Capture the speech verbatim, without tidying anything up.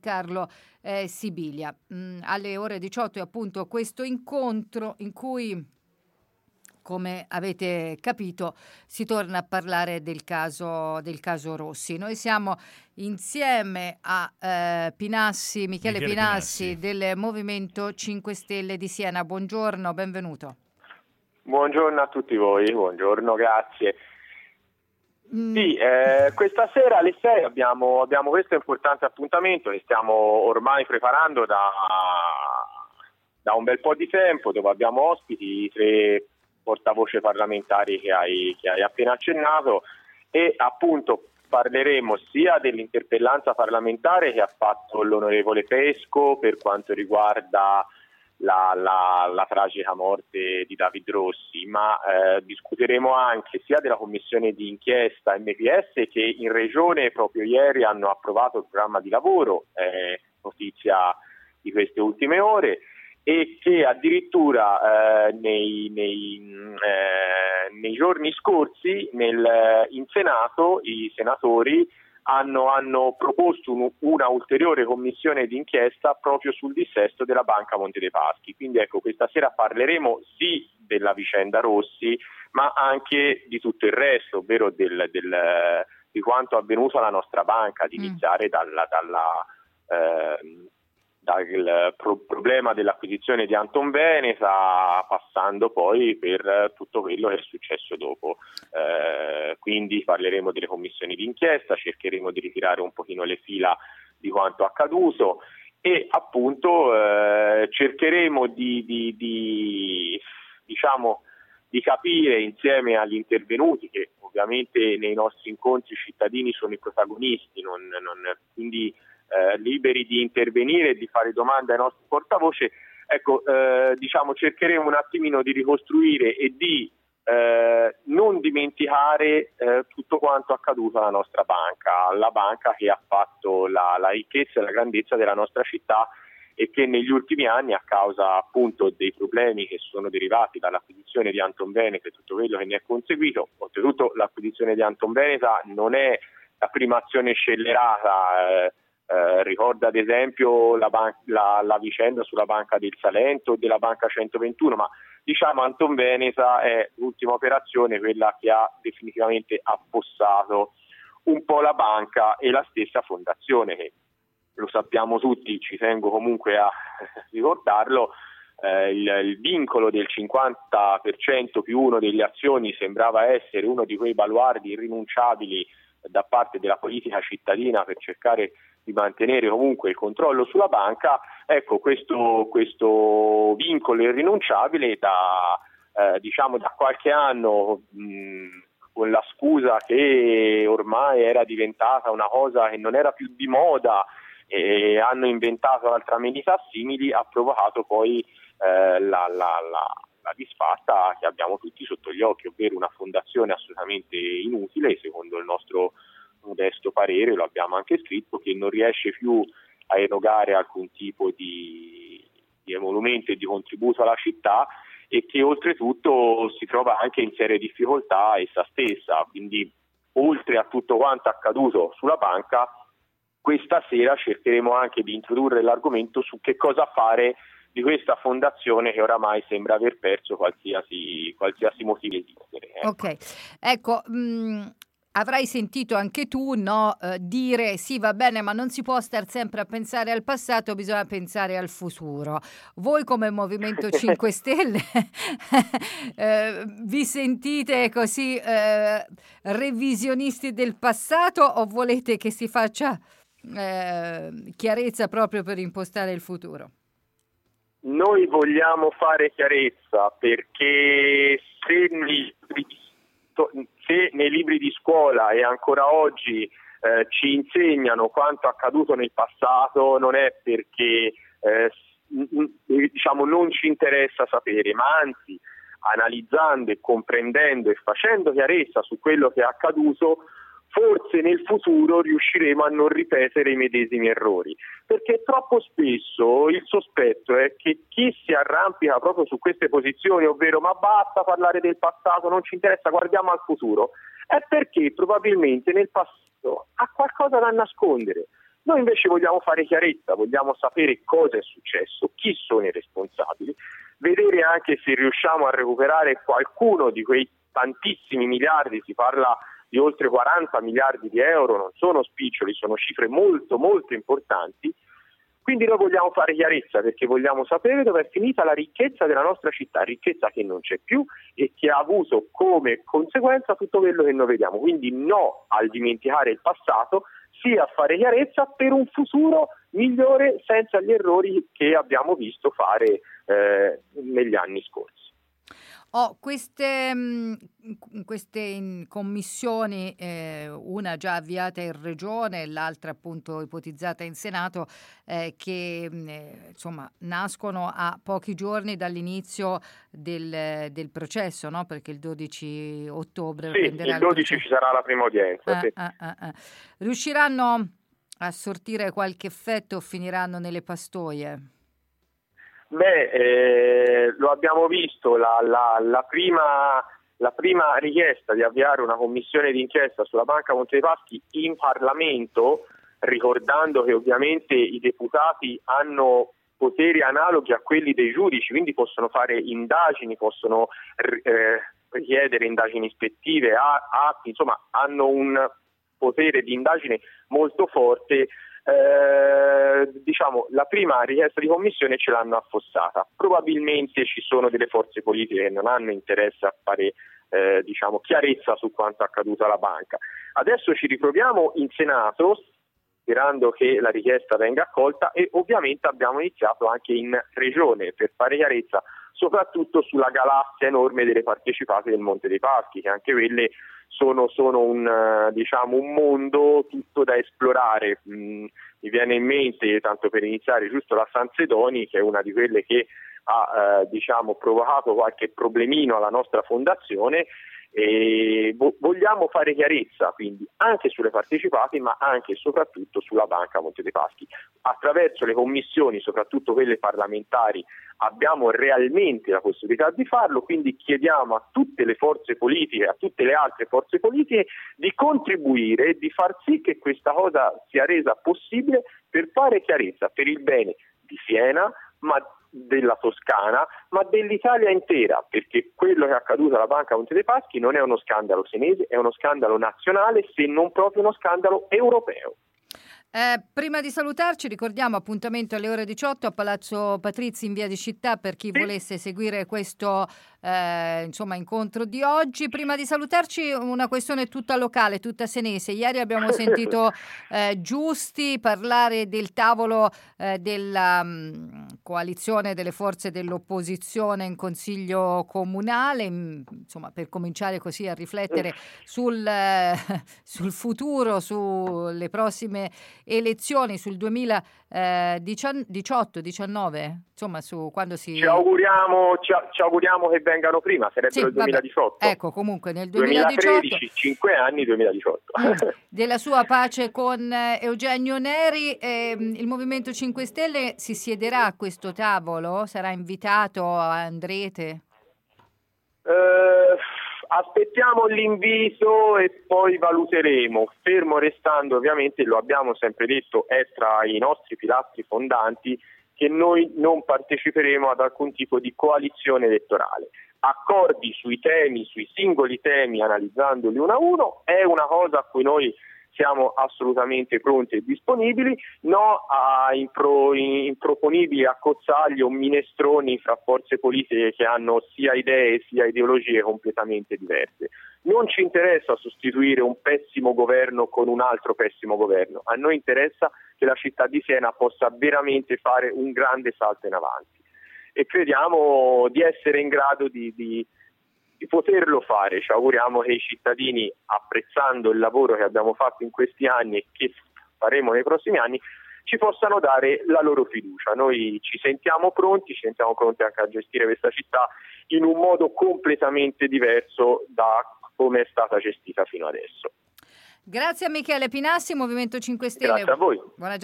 Carlo eh, Sibilia. Mm, alle ore diciotto è appunto questo incontro in cui, come avete capito, si torna a parlare del caso, del caso Rossi. Noi siamo insieme a eh, Pinassi, Michele, Michele Pinassi, Pinassi del Movimento cinque Stelle di Siena. Buongiorno, benvenuto. Buongiorno a tutti voi, buongiorno, grazie. Mm. Sì, eh, questa sera alle sei abbiamo, abbiamo questo importante appuntamento che stiamo ormai preparando da, da un bel po' di tempo, dove abbiamo ospiti i tre portavoce parlamentari che hai, che hai appena accennato, e appunto parleremo sia dell'interpellanza parlamentare che ha fatto l'onorevole Pesco per quanto riguarda la, la, la tragica morte di David Rossi, ma eh, discuteremo anche sia della commissione di inchiesta M P S, che in regione proprio ieri hanno approvato il programma di lavoro, eh, notizia di queste ultime ore, e che addirittura eh, nei, nei, eh, nei giorni scorsi nel, in Senato i senatori hanno, hanno proposto un, una ulteriore commissione d'inchiesta proprio sul dissesto della Banca Monte dei Paschi. Quindi ecco, questa sera parleremo sì della vicenda Rossi, ma anche di tutto il resto, ovvero del, del, di quanto avvenuto alla nostra banca, ad iniziare dalla... dalla eh, dal pro- problema dell'acquisizione di Anton Veneta, passando poi per tutto quello che è successo dopo. Eh, quindi parleremo delle commissioni d'inchiesta, cercheremo di ritirare un pochino le fila di quanto accaduto e appunto eh, cercheremo di, di, di diciamo di capire insieme agli intervenuti, che ovviamente nei nostri incontri i cittadini sono i protagonisti, non, non, quindi Eh, liberi di intervenire e di fare domande ai nostri portavoce. Ecco, eh, diciamo cercheremo un attimino di ricostruire e di eh, non dimenticare eh, tutto quanto accaduto alla nostra banca, la banca che ha fatto la, la ricchezza e la grandezza della nostra città e che negli ultimi anni, a causa appunto dei problemi che sono derivati dall'acquisizione di Anton Veneta e tutto quello che ne è conseguito, oltretutto l'acquisizione di Anton Veneta non è la prima azione scellerata. eh, Eh, ricorda ad esempio la, ban- la, la vicenda sulla Banca del Salento o della Banca centoventuno, ma diciamo Anton Veneta è l'ultima operazione, quella che ha definitivamente afpossato un po' la banca e la stessa fondazione, che lo sappiamo tutti, ci tengo comunque a ricordarlo, eh, il, il vincolo del cinquanta per cento più uno delle azioni sembrava essere uno di quei baluardi irrinunciabili da parte della politica cittadina per cercare di mantenere comunque il controllo sulla banca. Ecco, questo, questo vincolo irrinunciabile da, eh, diciamo da qualche anno, mh, con la scusa che ormai era diventata una cosa che non era più di moda e hanno inventato altre amenità simili, ha provocato poi eh, la, la, la, la disfatta che abbiamo tutti sotto gli occhi, ovvero una fondazione assolutamente inutile, secondo il nostro modesto parere, lo abbiamo anche scritto, che non riesce più a erogare alcun tipo di, di emolumento e di contributo alla città e che oltretutto si trova anche in serie difficoltà essa stessa. Quindi oltre a tutto quanto accaduto sulla banca, questa sera cercheremo anche di introdurre l'argomento su che cosa fare di questa fondazione che oramai sembra aver perso qualsiasi, qualsiasi motivo di esistere. Ecco. Ok, ecco, mh, avrai sentito anche tu, no, eh, dire sì, va bene, ma non si può star sempre a pensare al passato, bisogna pensare al futuro. Voi come Movimento cinque Stelle eh, vi sentite così eh, revisionisti del passato o volete che si faccia eh, chiarezza proprio per impostare il futuro? Noi vogliamo fare chiarezza perché se nei, se nei libri di scuola e ancora oggi eh, ci insegnano quanto accaduto nel passato, non è perché eh, diciamo non ci interessa sapere, ma anzi analizzando e comprendendo e facendo chiarezza su quello che è accaduto, forse nel futuro riusciremo a non ripetere i medesimi errori, perché troppo spesso il sospetto è che chi si arrampica proprio su queste posizioni, ovvero ma basta parlare del passato, non ci interessa, guardiamo al futuro, è perché probabilmente nel passato ha qualcosa da nascondere, Noi invece vogliamo fare chiarezza, vogliamo sapere cosa è successo, chi sono i responsabili, vedere anche se riusciamo a recuperare qualcuno di quei tantissimi miliardi, si parla di oltre quaranta miliardi di euro, non sono spiccioli, sono cifre molto molto importanti. Quindi noi vogliamo fare chiarezza perché vogliamo sapere dove è finita la ricchezza della nostra città, ricchezza che non c'è più e che ha avuto come conseguenza tutto quello che noi vediamo. Quindi no al dimenticare il passato, sì a fare chiarezza per un futuro migliore senza gli errori che abbiamo visto fare eh, negli anni scorsi. Oh, queste, mh, queste commissioni, eh, una già avviata in Regione, l'altra appunto ipotizzata in Senato, eh, che mh, insomma nascono a pochi giorni dall'inizio del, del processo, no? Perché il dodici ottobre sì, prenderà il dodici il ci sarà la prima udienza. ah, Sì. ah, ah, ah. Riusciranno a sortire qualche effetto o finiranno nelle pastoie? Beh, eh, lo abbiamo visto, la, la, la, prima, la prima richiesta di avviare una commissione d'inchiesta sulla Banca Monte dei Paschi in Parlamento, ricordando che ovviamente i deputati hanno poteri analoghi a quelli dei giudici, quindi possono fare indagini, possono eh, richiedere indagini ispettive, atti, insomma hanno un potere di indagine molto forte. Eh, diciamo la prima richiesta di commissione ce l'hanno affossata. Probabilmente ci sono delle forze politiche che non hanno interesse a fare eh, diciamo chiarezza su quanto accaduto alla banca. Adesso ci ritroviamo in Senato sperando che la richiesta venga accolta e ovviamente abbiamo iniziato anche in Regione per fare chiarezza soprattutto sulla galassia enorme delle partecipate del Monte dei Paschi, che anche quelle sono, sono un, diciamo, un mondo tutto da esplorare. Mm, mi viene in mente, tanto per iniziare, giusto la San Sedoni, che è una di quelle che ha eh, diciamo, provocato qualche problemino alla nostra fondazione. E vo- vogliamo fare chiarezza quindi anche sulle partecipate ma anche e soprattutto sulla Banca Monte dei Paschi. Attraverso le commissioni, soprattutto quelle parlamentari, abbiamo realmente la possibilità di farlo, quindi chiediamo a tutte le forze politiche, a tutte le altre forze politiche di contribuire e di far sì che questa cosa sia resa possibile per fare chiarezza per il bene di Siena, ma della Toscana, ma dell'Italia intera, perché quello che è accaduto alla Banca Monte dei Paschi non è uno scandalo senese, è uno scandalo nazionale, se non proprio uno scandalo europeo. Eh, prima di salutarci ricordiamo appuntamento alle ore diciotto a Palazzo Patrizzi in via di Città per chi sì. volesse seguire questo eh, insomma incontro di oggi. Prima di salutarci una questione tutta locale, tutta senese. Ieri abbiamo sentito eh, Giusti parlare del tavolo eh, della mh, coalizione delle forze dell'opposizione in Consiglio Comunale, mh, insomma per cominciare così a riflettere sul, eh, sul futuro, sulle prossime elezioni sul duemiladiciotto diciannove, insomma su quando si ci auguriamo ci, ci auguriamo che vengano prima, sarebbero sì, il duemiladiciotto. Vabbè. Ecco, comunque nel duemiladiciotto duemilatredici, cinque anni duemiladiciotto. Mm, della sua pace con eh, Eugenio Neri, eh, il Movimento cinque Stelle si siederà a questo tavolo? Sarà invitato? Andrete? Eh, aspettiamo l'invito e poi valuteremo, fermo restando ovviamente, lo abbiamo sempre detto, è tra i nostri pilastri fondanti che noi non parteciperemo ad alcun tipo di coalizione elettorale. Accordi sui temi, sui singoli temi, analizzandoli uno a uno, è una cosa a cui noi siamo assolutamente pronti e disponibili, no a impro, improponibili accozzagli o minestroni fra forze politiche che hanno sia idee sia ideologie completamente diverse. Non ci interessa sostituire un pessimo governo con un altro pessimo governo, a noi interessa che la città di Siena possa veramente fare un grande salto in avanti e crediamo di essere in grado di, di di poterlo fare. Ci auguriamo che i cittadini, apprezzando il lavoro che abbiamo fatto in questi anni e che faremo nei prossimi anni, ci possano dare la loro fiducia. Noi ci sentiamo pronti, ci sentiamo pronti anche a gestire questa città in un modo completamente diverso da come è stata gestita fino adesso. Grazie a Michele Pinassi, Movimento cinque Stelle. Grazie a voi. Buona